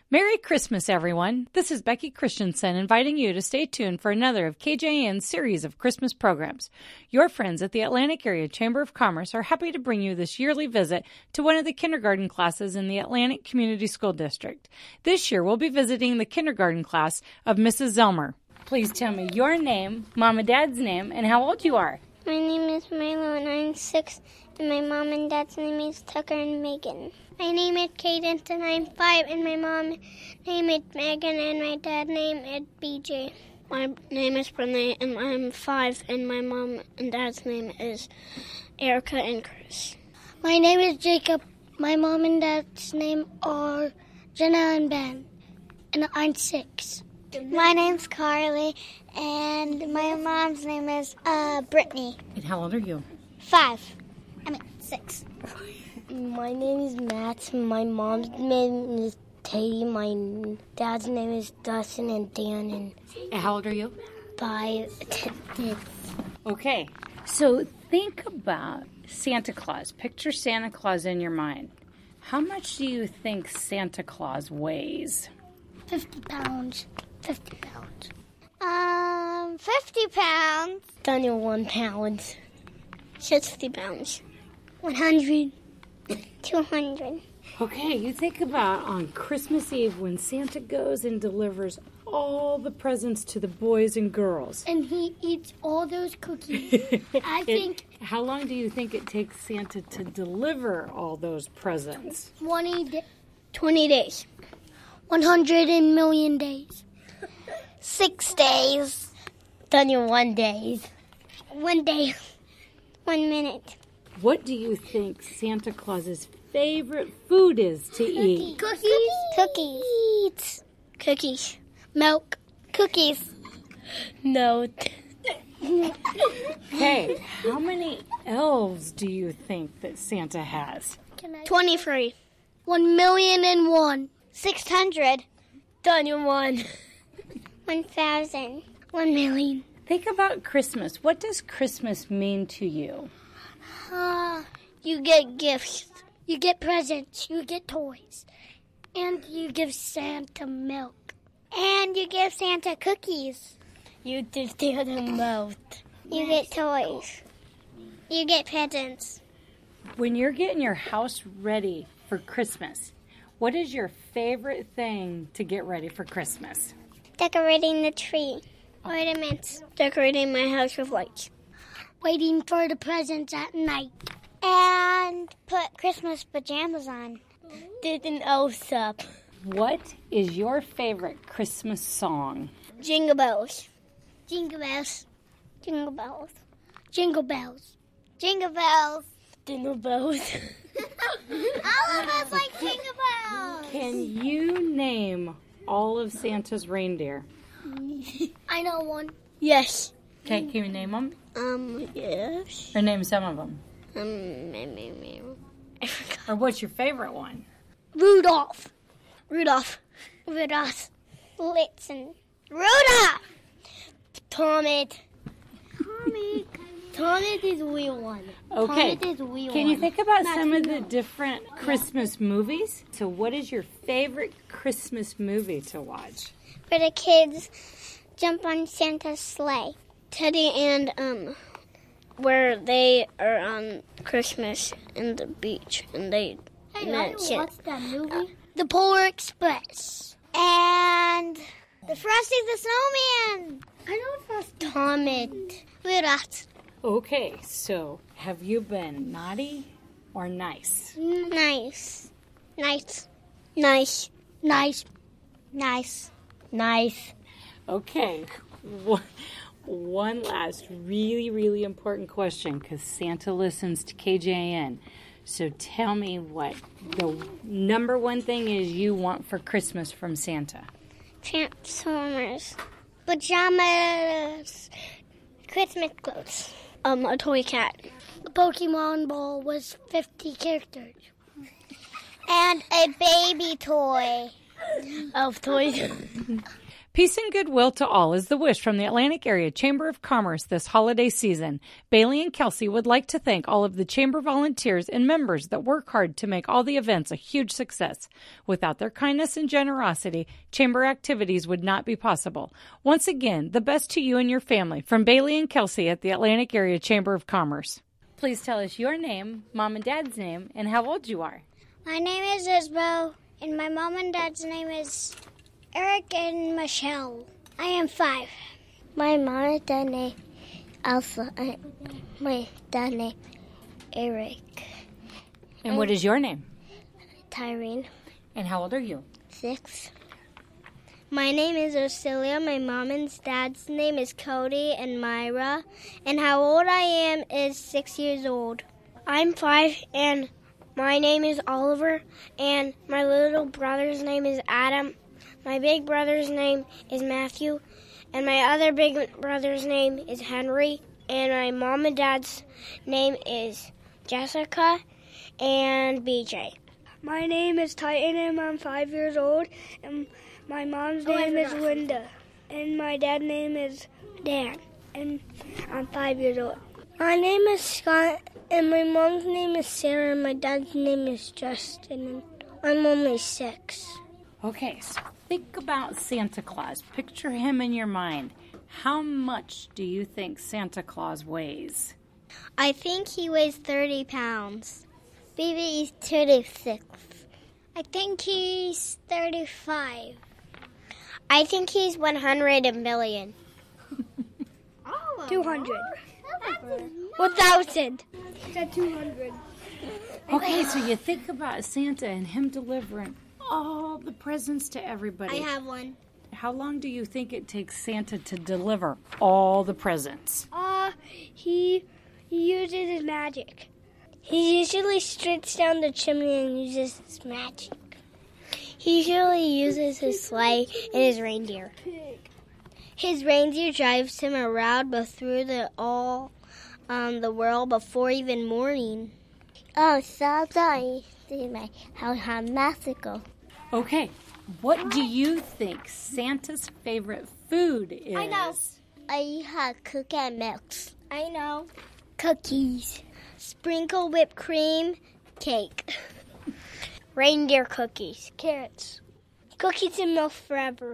Merry Christmas, everyone. This is Becky Christensen inviting you to stay tuned for another of KJN's series of Christmas programs. Your friends at the Atlantic Area Chamber of Commerce are happy to bring you this yearly visit to one of the kindergarten classes in the Atlantic Community School District. This year, we'll be visiting the kindergarten class of Mrs. Zelmer. Please tell me your name, Mom and Dad's name, and how old you are. My name is Milo, and I'm 6, and my mom and dad's name is Tucker and Megan. My name is Cadence, and I'm 5, and my mom name is Megan, and my dad name is BJ. My name is Brene, and I'm 5, and my mom and dad's name is Erica and Chris. My name is Jacob. My mom and dad's name are Jenna and Ben, and I'm 6. My name's Carly, and my mom's name is Brittany. And how old are you? 5. 6. My name is Matt. My mom's name is Katie. My dad's name is Dustin and Dan. And how old are you? 5. Okay, so think about Santa Claus. Picture Santa Claus in your mind. How much do you think Santa Claus weighs? 50 pounds. 50 pounds. 50 pounds. Daniel, 1 pound. 60 pounds. 100. 200. Okay, you think about on Christmas Eve when Santa goes and delivers all the presents to the boys and girls. And he eats all those cookies. I think... How long do you think it takes Santa to deliver all those presents? 20 days. 100 million days. 6 days. Daniel, 1 day. 1 day. 1 minute. What do you think Santa Claus's favorite food is to eat? Cookies. Cookies. Milk. Cookies. No. Okay, how many elves do you think that Santa has? 23. 1,000,001. 600. Daniel, 1. 1,000. 1 million. Think about Christmas. What does Christmas mean to you? You get gifts. You get presents. You get toys. And you give Santa milk. And you give Santa cookies. You give Santa milk. You get toys. You get presents. When you're getting your house ready for Christmas, what is your favorite thing to get ready for Christmas? Decorating the tree. Ornaments. Decorating my house with lights. Waiting for the presents at night. And put Christmas pajamas on. Did an elf up. What is your favorite Christmas song? Jingle bells. Jingle bells. Jingle bells. Jingle bells. Jingle bells. Jingle bells. All of us like jingle bells. Can you name all of Santa's reindeer? I know one. Yes. Okay, can you name them? Yes. Or name some of them? I forgot. Or what's your favorite one? Rudolph. Blitzen. Rudolph. Tomit is wee one. Okay. Tomit is wee Can one. you think about some of the different Christmas movies? So what is your favorite Christmas movie to watch? Where the kids jump on Santa's sleigh. Teddy and where they are on Christmas in the beach and they What's that movie? The Polar Express. And the Frosty the Snowman. I know Frosty. Tomit. Rudolph. Okay, so have you been naughty or nice? Nice. Okay, one last really, really important question because Santa listens to KJN. So tell me what the number one thing is you want for Christmas from Santa. Transformers. Pajamas. Christmas clothes. A toy cat. The Pokemon ball was 50 characters. And a baby toy. Elf toys. Peace and goodwill to all is the wish from the Atlantic Area Chamber of Commerce this holiday season. Bailey and Kelsey would like to thank all of the Chamber volunteers and members that work hard to make all the events a huge success. Without their kindness and generosity, Chamber activities would not be possible. Once again, the best to you and your family from Bailey and Kelsey at the Atlantic Area Chamber of Commerce. Please tell us your name, Mom and Dad's name, and how old you are. My name is Isabel, and my mom and dad's name is Eric and Michelle. I am 5. My mom and dad name Elsa. My dad name Eric. And what is your name? Tyrene. And how old are you? 6. My name is Ocilia. My mom and dad's name is Cody and Myra. And how old I am is 6 years old. I'm 5, and my name is Oliver, and my little brother's name is Adam. My big brother's name is Matthew, and my other big brother's name is Henry, and my mom and dad's name is Jessica and BJ. My name is Titan, and I'm 5 years old, and my mom's name is Linda, and my dad's name is Dan, and I'm 5 years old. My name is Scott, and my mom's name is Sarah, and my dad's name is Justin, and I'm only 6. Okay, so think about Santa Claus. Picture him in your mind. How much do you think Santa Claus weighs? I think he weighs 30 pounds. Baby is 36. I think he's 35. I think he's 100 million. 200. 1,000. Is that 200? Okay, so you think about Santa and him delivering all the presents to everybody. I have one. How long do you think it takes Santa to deliver all the presents? He uses his magic. He usually straights down the chimney and uses his magic. He usually uses his sleigh and his reindeer. His reindeer drives him around through the world before even morning. Oh, Santa is my how magical. Okay, what do you think Santa's favorite food is? I know. I have cookie and mix. I know. Cookies. Sprinkle whipped cream, cake. Reindeer cookies. Carrots. Cookies and milk forever.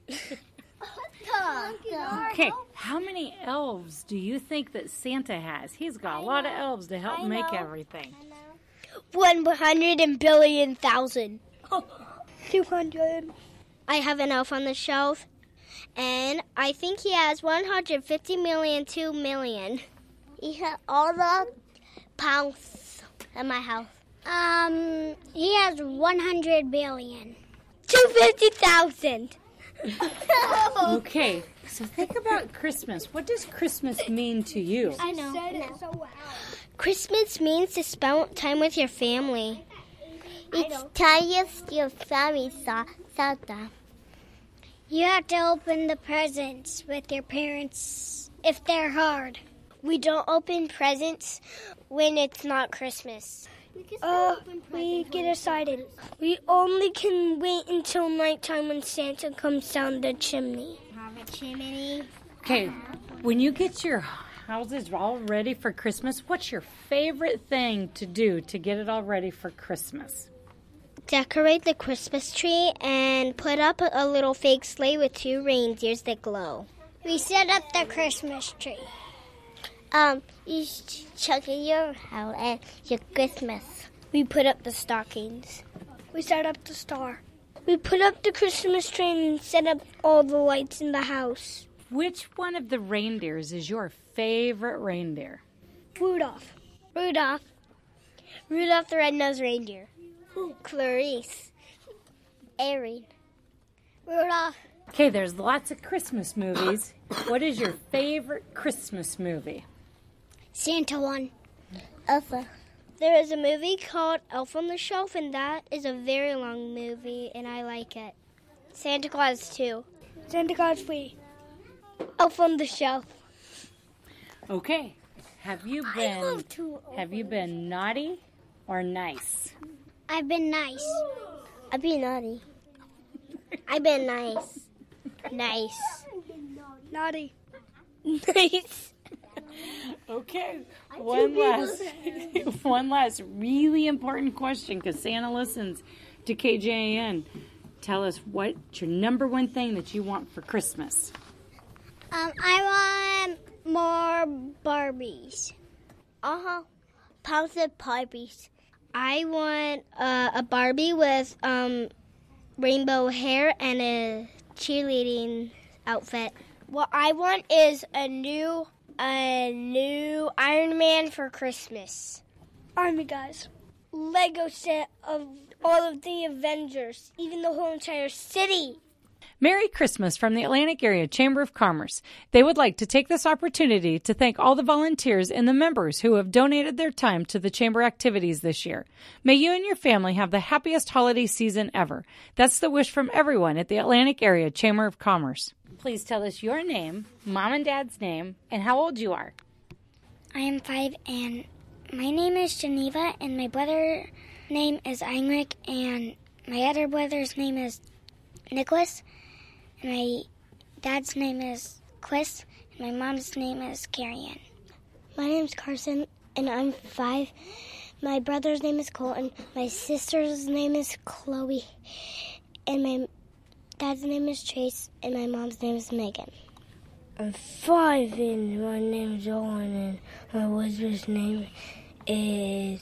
Okay, how many elves do you think that Santa has? He's got a lot of elves to help make everything. 100 billion thousand. 200. I have an elf on the shelf, and I think he has 150 million, 2 million. He has all the pounds in my house. He has 100 billion. 250,000. Okay, so think about Christmas. What does Christmas mean to you? I know. Said it so loud. Christmas means to spend time with your family. It's time your family Santa. You have to open the presents with your parents if they're hard. We don't open presents when it's not Christmas. We get excited. We only can wait until nighttime when Santa comes down the chimney. Have a chimney. Okay, when you get your houses all ready for Christmas, what's your favorite thing to do to get it all ready for Christmas? Decorate the Christmas tree and put up a little fake sleigh with 2 reindeers that glow. We set up the Christmas tree. You check your house and your Christmas. We put up the stockings. We set up the star. We put up the Christmas tree and set up all the lights in the house. Which one of the reindeers is your favorite reindeer? Rudolph. Rudolph the red-nosed reindeer. Clarice. Erin. Rudolph. Okay, there's lots of Christmas movies. What is your favorite Christmas movie? Santa one. Elsa. There is a movie called Elf on the Shelf, and that is a very long movie, and I like it. Santa Claus 2. Santa Claus 3. Elf on the Shelf. Okay, have you been naughty or nice? I've been nice. I've been naughty. I've been nice. Nice. Naughty. Nice. Okay, one last really important question because Santa listens to KJAN. Tell us what's your number one thing that you want for Christmas. I want more Barbies. Pounds of Barbies. I want a Barbie with rainbow hair and a cheerleading outfit. What I want is a new Iron Man for Christmas. Army guys. Lego set of all of the Avengers, even the whole entire city. Merry Christmas from the Atlantic Area Chamber of Commerce. They would like to take this opportunity to thank all the volunteers and the members who have donated their time to the Chamber activities this year. May you and your family have the happiest holiday season ever. That's the wish from everyone at the Atlantic Area Chamber of Commerce. Please tell us your name, Mom and Dad's name, and how old you are. I am 5 and my name is Geneva and my brother name is Heinrich and my other brother's name is Nicholas and my dad's name is Chris and my mom's name is Carrie-Ann. My name's Carson and I'm 5. My brother's name is Colton. My sister's name is Chloe. And my dad's name is Chase and my mom's name is Megan. I'm 5 and my name is Owen and my wizard's name is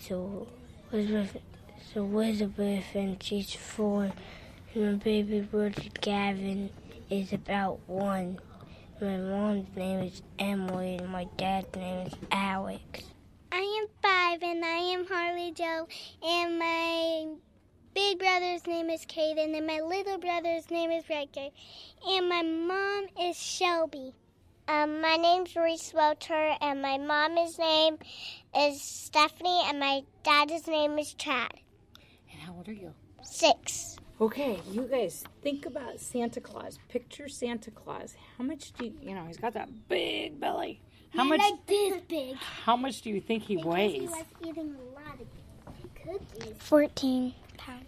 Elizabeth and she's 4. And my baby brother Gavin is about 1. My mom's name is Emily and my dad's name is Alex. I am 5 and I am Harley Joe and my big brother's name is Caden and my little brother's name is Rector and my mom is Shelby. My name's Reese Welter and my mom's name is Stephanie and my dad's name is Chad. And how old are you? 6. Okay, you guys think about Santa Claus. Picture Santa Claus. How much do you he's got that big belly. How much? Like this big. How much do you think he weighs? He was eating a lot of cookies. 14. Pounds.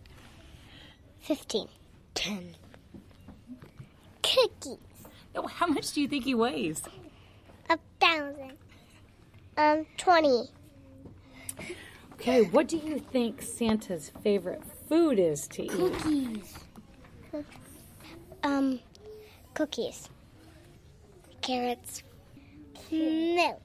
15. 10. Cookies. No, how much do you think he weighs? 1,000. 20. Okay, what do you think Santa's favorite food is to eat? Cookies. Cookies. Carrots. Milk.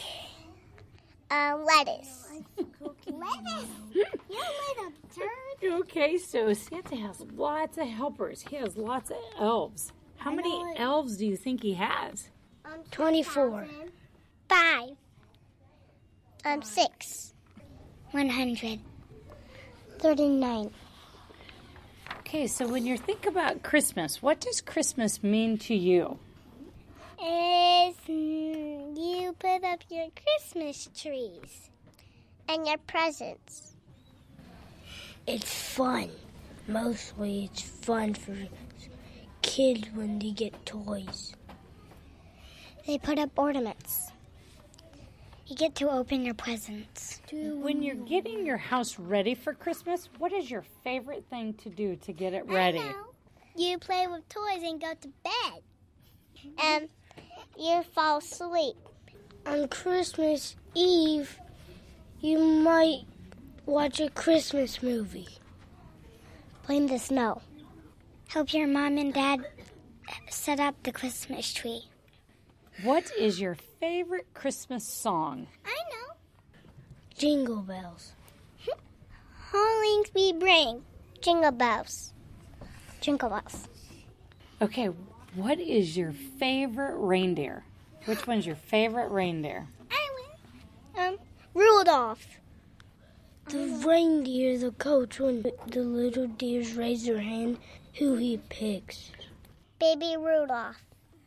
Lettuce. Lettuce? You little turd. Okay, so Santa has lots of helpers. He has lots of elves. How many elves do you think he has? 24. 5. 6. 100. 39. Okay, so when you think about Christmas, what does Christmas mean to you? Is you put up your Christmas trees and your presents. It's fun. Mostly it's fun for kids when they get toys. They put up ornaments. You get to open your presents. When you're getting your house ready for Christmas, what is your favorite thing to do to get it ready? You play with toys and go to bed. And you fall asleep. On Christmas Eve, you might watch a Christmas movie. Play in the snow. Help your mom and dad set up the Christmas tree. What is your favorite Christmas song? I know. Jingle bells. Hollings we bring. Jingle bells. Jingle bells. Okay, what is your favorite reindeer? Which one's your favorite reindeer? I win. Rudolph. The reindeer, the coach, when the little deers raise their hand, who he picks. Baby Rudolph.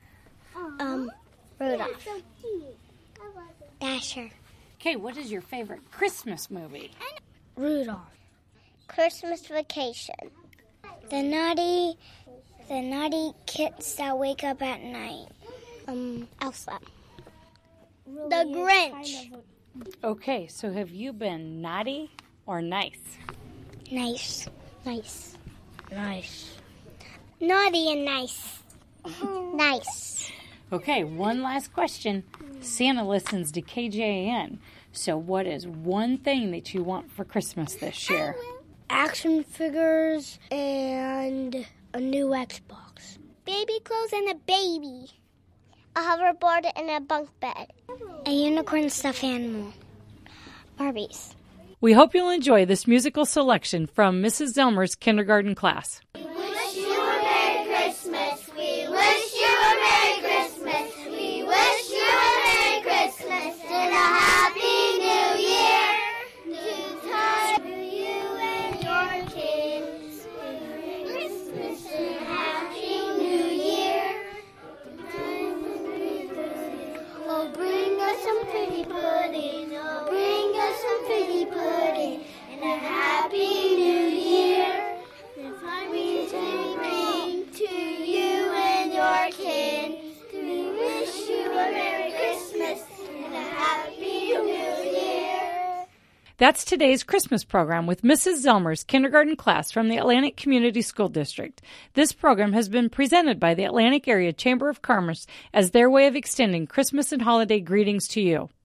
Rudolph. So cute. Dasher. Okay, what is your favorite Christmas movie? Rudolph. Christmas Vacation. The naughty kids that wake up at night. Elsa. The Grinch. Okay, so have you been naughty or nice? Nice. Nice. Naughty and nice. Nice. Okay, one last question. Santa listens to KJAN. So what is one thing that you want for Christmas this year? Action figures and a new Xbox. Baby clothes and a baby. A hoverboard and a bunk bed. A unicorn stuffed animal. Barbies. We hope you'll enjoy this musical selection from Mrs. Zelmer's kindergarten class. We wish you a Merry Christmas. We wish you a Merry Christmas. We wish you a Merry Christmas and a Happy New Year. To you and your kids. Merry Christmas and a Happy New Year. Oh, bring us some pretty pudding. Oh, bring us some pretty pudding and a Happy New Year. We bring to you and your kin. We wish you a Merry Christmas and a Happy New Year. That's today's Christmas program with Mrs. Zelmer's kindergarten class from the Atlantic Community School District. This program has been presented by the Atlantic Area Chamber of Commerce as their way of extending Christmas and holiday greetings to you.